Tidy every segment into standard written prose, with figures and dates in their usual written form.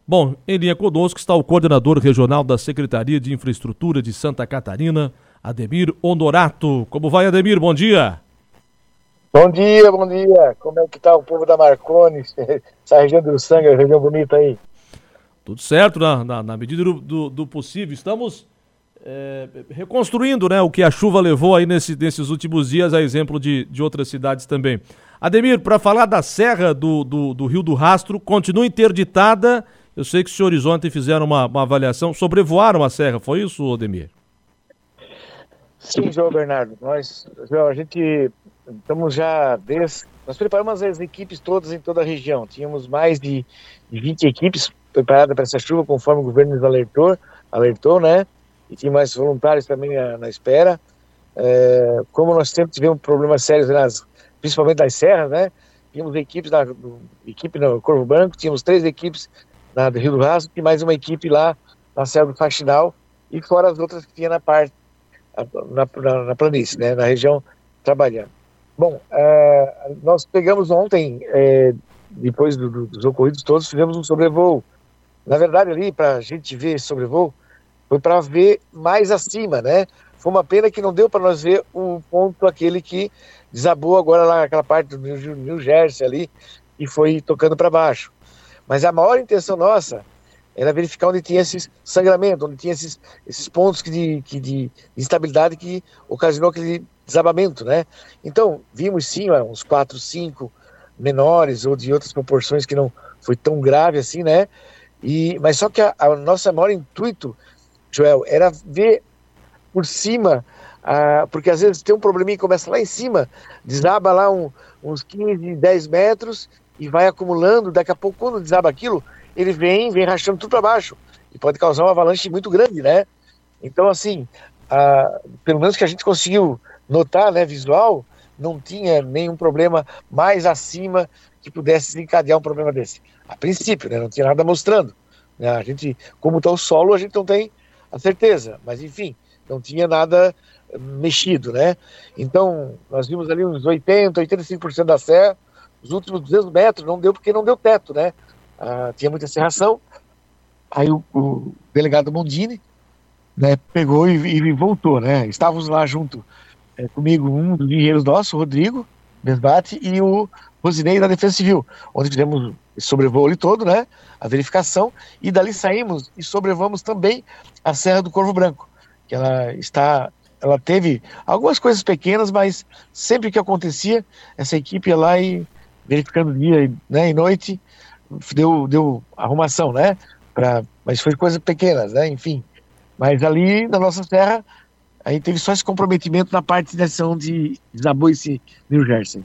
Bom, em linha conosco está o coordenador regional da Secretaria de Infraestrutura de Santa Catarina, Ademir Honorato. Como vai, Ademir? Bom dia. Bom dia, bom dia. Como é que tá o povo da Marconi, essa região do Sangue, região bonita aí? Tudo certo, na medida do possível. Estamos reconstruindo, né, o que a chuva levou aí nesses últimos dias, a exemplo de outras cidades também. Ademir, para falar da Serra do Rio do Rastro, continua interditada. Eu sei que os senhores ontem fizeram uma avaliação, sobrevoaram a serra, foi isso, Ademir? Sim, João Bernardo. A gente estamos nós preparamos as equipes todas em toda a região. Tínhamos mais de 20 equipes preparadas para essa chuva, conforme o governo nos alertou, né? E tinha mais voluntários também na espera. Como nós sempre tivemos problemas sérios, principalmente nas serras, né? Tínhamos equipes equipe no Corvo Branco, tínhamos 3 equipes do Rio do Rastro e mais uma equipe lá na Serra do Faxinal, e fora as outras que tinha na parte na planície, né? Na região trabalhando. Bom, nós pegamos ontem, depois dos ocorridos todos, fizemos um sobrevoo. Na verdade, ali, para a gente ver esse sobrevoo, foi para ver mais acima, né? Foi uma pena que não deu para nós ver o ponto aquele que desabou agora lá, aquela parte do New Jersey ali, e foi tocando para baixo. Mas a maior intenção nossa era verificar onde tinha esse sangramento, onde tinha esses pontos de instabilidade que ocasionou aquele desabamento, né? Então, vimos sim uns 4, 5 menores ou de outras proporções que não foi tão grave assim, né? Mas só que a nossa maior intuito, Joel, era ver por cima, porque às vezes tem um probleminha que começa lá em cima, desaba lá uns 15, 10 metros e vai acumulando. Daqui a pouco, quando desaba aquilo, ele vem rachando tudo para baixo e pode causar uma avalanche muito grande, né? Então, assim, pelo menos que a gente conseguiu notar, né, visual, não tinha nenhum problema mais acima que pudesse desencadear um problema desse. A princípio, né, não tinha nada mostrando. Né? A gente, como está o solo, a gente não tem a certeza, mas enfim, não tinha nada mexido, né? Então, nós vimos ali uns 85% da serra, os últimos 200 metros não deu porque não deu teto, né? Tinha muita serração. Aí o delegado Mondini, né, pegou e voltou, né? Estávamos lá junto comigo, um dos engenheiros nossos, o Rodrigo Besbate, e o Rosinei da Defesa Civil, onde fizemos esse sobrevoo ali todo, né? A verificação, e dali saímos e sobrevoamos também a Serra do Corvo Branco, que ela teve algumas coisas pequenas, mas sempre que acontecia, essa equipe ia lá e verificando dia, né, e noite, deu arrumação, né? Mas foi coisas pequenas, né? Enfim. Mas ali na nossa serra, aí teve só esse comprometimento na parte onde desabou esse New Jersey.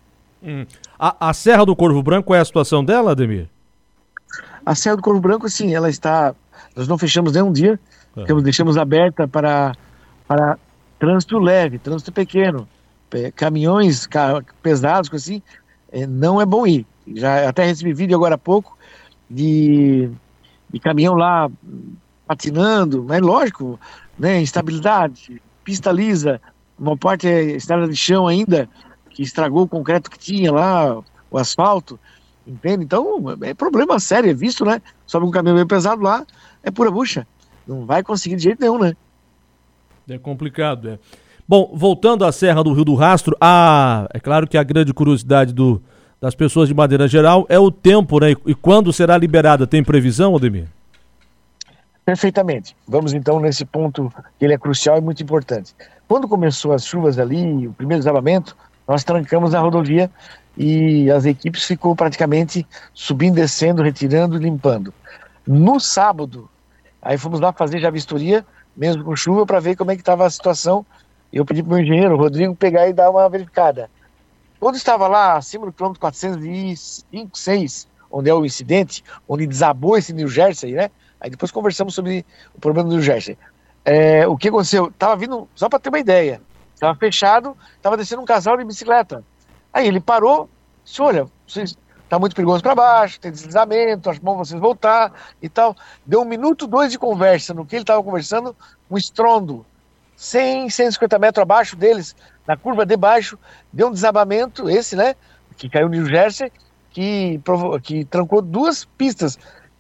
A Serra do Corvo Branco é a situação dela, Ademir? A Serra do Corvo Branco, sim, ela está... Nós não fechamos nenhum dia, deixamos aberta para trânsito leve, trânsito pequeno, caminhões pesados, assim, não é bom ir. Já até recebi vídeo agora há pouco de caminhão lá patinando, mas lógico, né, instabilidade, pista lisa, uma parte é estrada de chão ainda, que estragou o concreto que tinha lá, o asfalto, entende? Então, é problema sério, é visto, né? Sobe um caminhão bem pesado lá, é pura bucha. Não vai conseguir de jeito nenhum, né? É complicado, é. Bom, voltando à Serra do Rio do Rastro, é claro que a grande curiosidade das pessoas de maneira geral é o tempo, né? E quando será liberada? Tem previsão, Ademir? Perfeitamente. Vamos então nesse ponto, que ele é crucial e muito importante. Quando começou as chuvas ali, o primeiro desabamento, nós trancamos a rodovia e as equipes ficou praticamente subindo, descendo, retirando e limpando. No sábado, aí fomos lá fazer já a vistoria, mesmo com chuva, para ver como é que estava a situação. Eu pedi para o meu engenheiro, o Rodrigo, pegar e dar uma verificada. Quando estava lá, acima do quilômetro 405, 6, onde é o incidente, onde desabou esse New Jersey, né? Aí depois conversamos sobre o problema do New Jersey. O que aconteceu? Estava vindo, só para ter uma ideia, estava fechado, estava descendo um casal de bicicleta. Aí ele parou, disse, olha, está muito perigoso para baixo, tem deslizamento, acho bom vocês voltar e tal. Deu 1 minuto, 2 de conversa, no que ele estava conversando, um estrondo, 100, 150 metros abaixo deles, na curva de baixo, deu um desabamento, esse, né, que caiu no New Jersey, que trancou 2 pistas,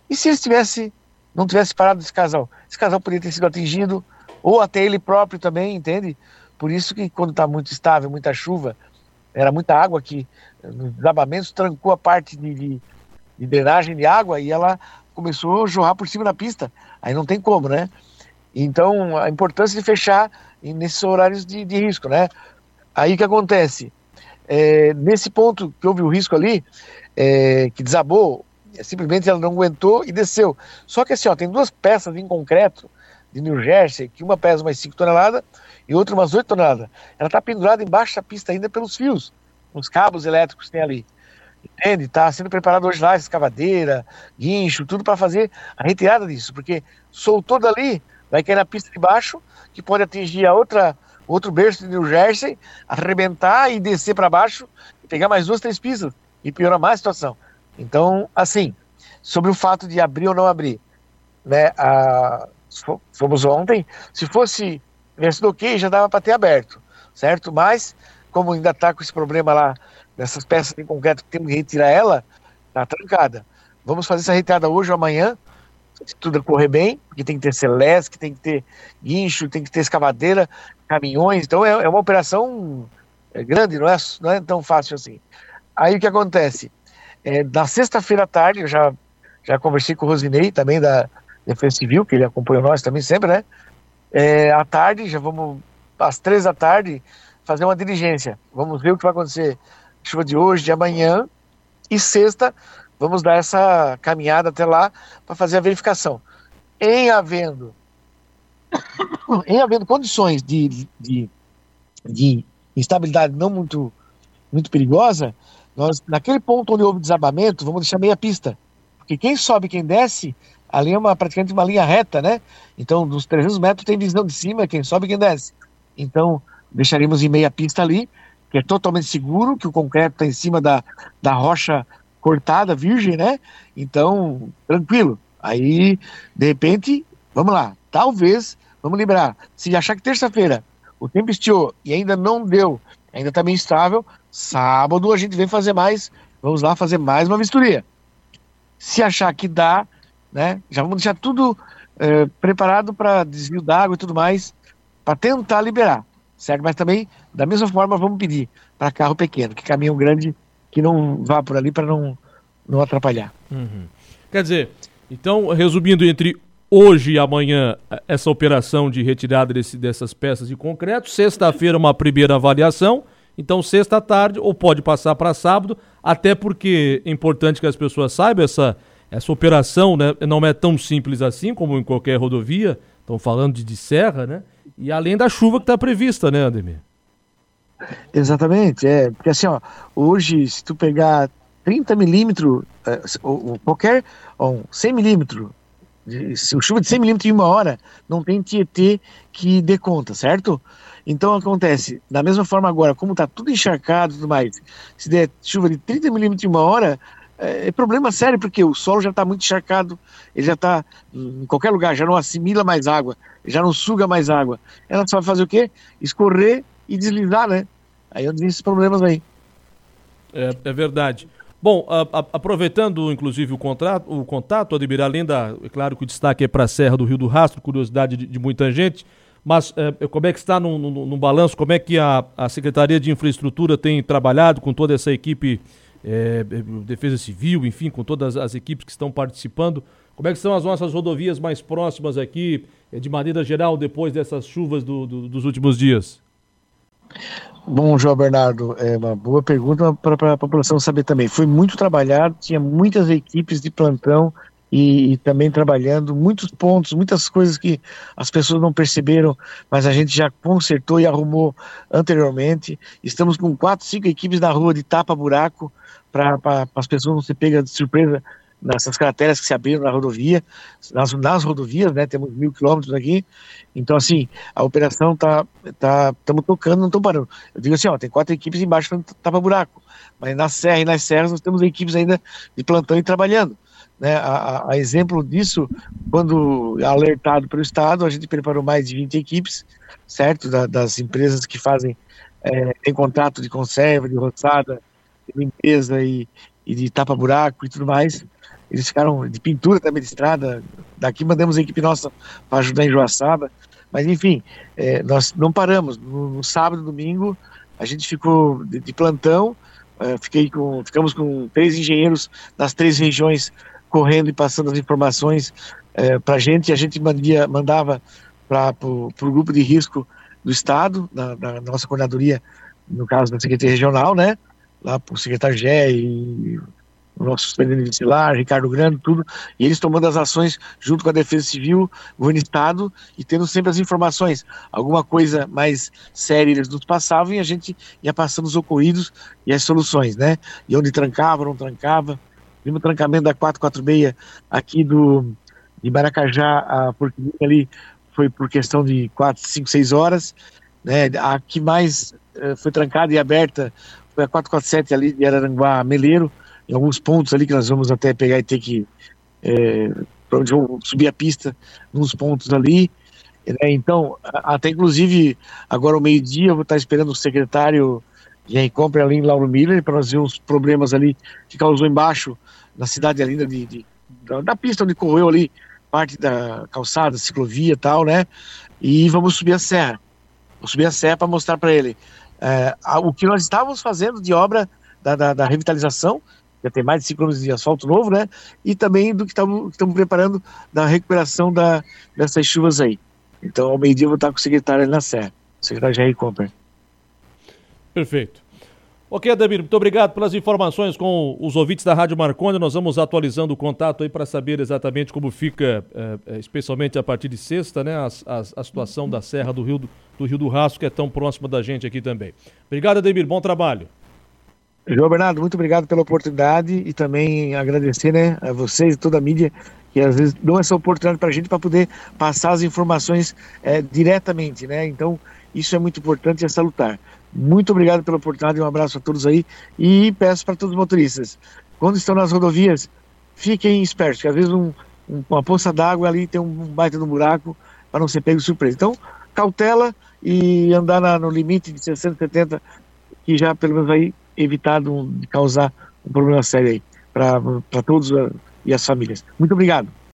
E se ele não tivesse parado esse casal poderia ter sido atingido, ou até ele próprio também, entende? Por isso que quando está muito estável, muita chuva, era muita água que nos desabamentos trancou a parte de drenagem de água e ela começou a jorrar por cima da pista. Aí não tem como, né? Então, a importância de fechar nesses horários de risco, né? Aí o que acontece? Nesse ponto que houve o risco ali, que desabou, simplesmente ela não aguentou e desceu. Só que assim, ó, tem 2 peças em concreto de New Jersey, que uma pesa umas 5 toneladas e outra umas 8 toneladas. Ela está pendurada embaixo da pista ainda pelos fios, os cabos elétricos que tem ali. Entende? Está sendo preparado hoje lá escavadeira, guincho, tudo para fazer a retirada disso, porque soltou dali, vai cair na pista de baixo, que pode atingir outro berço de New Jersey, arrebentar e descer para baixo, e pegar mais 2, 3 pistas, e piorar mais a situação. Então, assim, sobre o fato de abrir ou não abrir, né, fomos ontem, se fosse tivesse ok, já dava para ter aberto, certo? Mas, como ainda está com esse problema lá, dessas peças em concreto que temos que retirar ela, está trancada. Vamos fazer essa retirada hoje ou amanhã, se tudo correr bem, porque tem que ter celeste, tem que ter guincho, tem que ter escavadeira, caminhões, então é uma operação grande, não é tão fácil assim. Aí o que acontece? Na sexta-feira à tarde, eu já conversei com o Rosinei, também da Defesa Civil, que ele acompanha nós também sempre, né? À tarde, já vamos, às 3 da tarde, fazer uma diligência. Vamos ver o que vai acontecer. Chuva de hoje, de amanhã, e sexta, vamos dar essa caminhada até lá para fazer a verificação. Em havendo condições de instabilidade não muito, muito perigosa, nós, naquele ponto onde houve desabamento, vamos deixar meia pista. Porque quem sobe e quem desce, ali é praticamente uma linha reta, né? Então, dos 300 metros tem visão de cima, quem sobe e quem desce. Então, deixaremos em meia pista ali, que é totalmente seguro, que o concreto está em cima da rocha cortada, virgem, né? Então, tranquilo. Aí, de repente, vamos lá. Talvez, vamos liberar. Se achar que terça-feira o tempo estiou e ainda não deu, ainda está meio instável, sábado a gente vem fazer mais, vamos lá fazer mais uma vistoria. Se achar que dá, né? Já vamos deixar tudo preparado para desvio d'água e tudo mais, para tentar liberar, certo? Mas também, da mesma forma, vamos pedir para carro pequeno, que caminhão grande, que não vá por ali para não atrapalhar. Uhum. Quer dizer, então, resumindo, entre hoje e amanhã, essa operação de retirada dessas peças de concreto, sexta-feira uma primeira avaliação, então sexta à tarde, ou pode passar para sábado, até porque é importante que as pessoas saibam, essa operação, né, não é tão simples assim como em qualquer rodovia, estão falando de serra, né? E além da chuva que está prevista, né, Ademir? Exatamente, porque assim, ó, hoje, se tu pegar 30 milímetros, qualquer 100 milímetros, se o chuva de 100 milímetros em uma hora, não tem Tietê que dê conta, certo? Então acontece, da mesma forma agora, como está tudo encharcado e tudo mais, se der chuva de 30 milímetros em uma hora, é problema sério, porque o solo já está muito encharcado, ele já está em qualquer lugar, já não assimila mais água, já não suga mais água. Ela só vai fazer o quê? Escorrer e deslizar, né? Aí onde vem esses problemas aí. É verdade. Bom, aproveitando inclusive o contato, Ademir, além é claro que o destaque é para a Serra do Rio do Rastro, curiosidade de muita gente, mas como é que está no balanço, como é que a Secretaria de Infraestrutura tem trabalhado com toda essa equipe, Defesa Civil, enfim, com todas as equipes que estão participando? Como é que são as nossas rodovias mais próximas aqui, de maneira geral, depois dessas chuvas dos últimos dias? Bom, João Bernardo, é uma boa pergunta para a população saber também. Foi muito trabalhado, tinha muitas equipes de plantão e também trabalhando, muitos pontos, muitas coisas que as pessoas não perceberam, mas a gente já consertou e arrumou anteriormente. Estamos com 4, 5 equipes na rua de tapa-buraco para as pessoas não se pegar de surpresa nessas crateras que se abriram na rodovia, nas rodovias, né, temos 1.000 quilômetros aqui, então assim, a operação estamos tocando, não estamos parando. Eu digo assim, ó, tem 4 equipes embaixo para tapa-buraco, mas na serra e nas serras nós temos equipes ainda de plantão e trabalhando, né, a exemplo disso, quando alertado pelo Estado, a gente preparou mais de 20 equipes, certo, das empresas que fazem, tem contrato de conserva, de roçada, de limpeza e de tapa-buraco e tudo mais. eles ficaram de pintura também de estrada. Daqui mandamos a equipe nossa para ajudar em Joaçaba. Mas enfim, nós não paramos. No sábado e domingo a gente ficou de plantão. Ficamos com 3 engenheiros das 3 regiões correndo e passando as informações para a gente. A gente mandava para o grupo de risco do Estado, da nossa coordenadoria, no caso da Secretaria Regional, né? Lá para o secretário Gé e o nosso superintendente Vicelar, Ricardo Grande, tudo, e eles tomando as ações junto com a Defesa Civil, governo do Estado, e tendo sempre as informações. Alguma coisa mais séria eles nos passavam e a gente ia passando os ocorridos e as soluções, né? E onde trancava, não trancava. Vimos o trancamento da 446 aqui de Maracajá, a Porquilinha ali, foi por questão de 4, 5, 6 horas, né? A que mais foi trancada e aberta foi a 447 ali de Araranguá Meleiro, em alguns pontos ali que nós vamos até pegar e ter que subir a pista nos pontos ali, né? Então, até inclusive agora ao meio-dia eu vou estar esperando o secretário de Recompra ali em Lauro Miller para nós ver uns problemas ali que causou embaixo na cidade ali da pista onde correu ali parte da calçada, ciclovia e tal, né? E vamos subir a serra. Vou subir a serra para mostrar para ele o que nós estávamos fazendo de obra da revitalização, já tem mais de 5 km de asfalto novo, né? E também do que estamos preparando da recuperação dessas chuvas aí. Então, ao meio-dia eu vou estar com o secretário ali na serra, o secretário Jair Comper. Perfeito. Ok, Ademir, muito obrigado pelas informações com os ouvintes da Rádio Marconi. Nós vamos atualizando o contato aí para saber exatamente como fica, especialmente a partir de sexta, né, a situação da Serra do Rio do Rastro, que é tão próxima da gente aqui também. Obrigado, Ademir, bom trabalho. João Bernardo, muito obrigado pela oportunidade e também agradecer, né, a vocês e toda a mídia que às vezes dão essa oportunidade para a gente para poder passar as informações diretamente, né? Então isso é muito importante e é salutar. Muito obrigado pela oportunidade, um abraço a todos aí e peço para todos os motoristas, quando estão nas rodovias, fiquem espertos, porque às vezes uma poça d'água ali tem um baita no buraco para não ser pego de surpresa. Então, cautela e andar no limite de 60, 70, que já pelo menos vai evitar de causar um problema sério aí para todos e as famílias. Muito obrigado.